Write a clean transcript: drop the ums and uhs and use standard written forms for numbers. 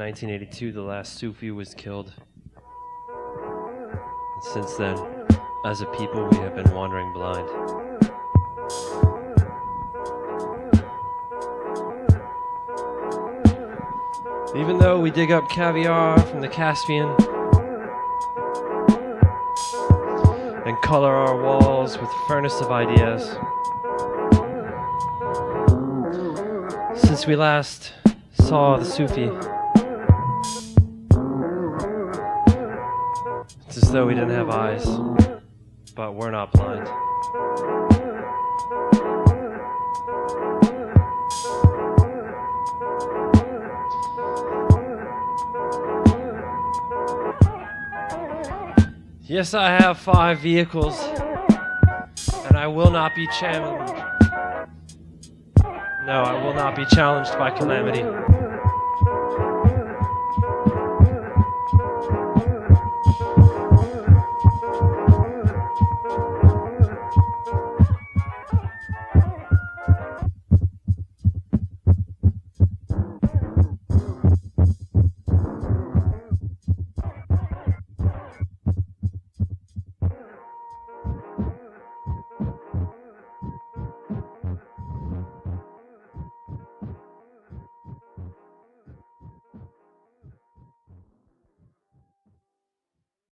1982, the last Sufi was killed. And since then, as a people, we have been wandering blind. Even though we dig up caviar from the Caspian and color our walls with a furnace of ideas, since we last saw the Sufi, it's as though we didn't have eyes, but we're not blind. Yes, I have 5 vehicles, and I will not be challenged. No, I will not be challenged by calamity.